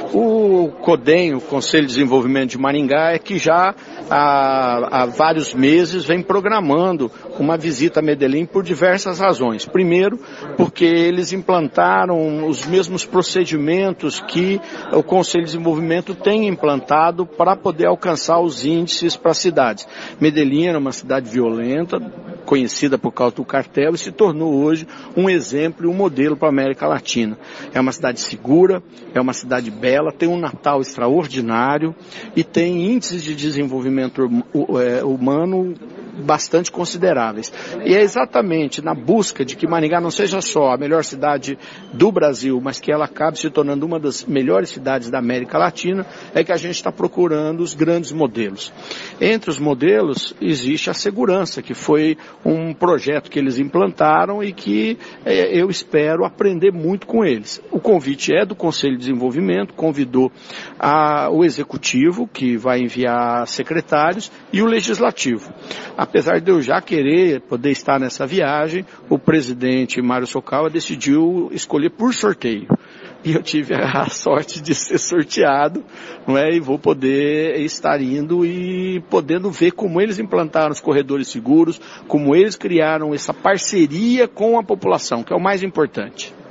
O CODEM, o Conselho de Desenvolvimento de Maringá, é que já há vários meses vem programando uma visita a Medellín por diversas razões. Primeiro, porque eles implantaram os mesmos procedimentos que o Conselho de Desenvolvimento tem implantado para poder alcançar os índices para as cidades. Medellín era uma cidade violenta, conhecida por causa do cartel, e se tornou hoje um exemplo e um modelo para a América Latina. É uma cidade segura, é uma cidade bela, tem um Natal extraordinário e tem índices de desenvolvimento humano bastante consideráveis. E é exatamente na busca de que Maringá não seja só a melhor cidade do Brasil, mas que ela acabe se tornando uma das melhores cidades da América Latina, é que a gente está procurando os grandes modelos. Entre os modelos existe a segurança, que foi um projeto que eles implantaram e que eu espero aprender muito com eles. O convite é do Conselho de Desenvolvimento, convidou o Executivo, que vai enviar secretários, e o Legislativo. Apesar de eu já querer poder estar nessa viagem, o presidente Mário Sokawa decidiu escolher por sorteio. E eu tive a sorte de ser sorteado, não é? E vou poder estar indo e podendo ver como eles implantaram os corredores seguros, como eles criaram essa parceria com a população, que é o mais importante.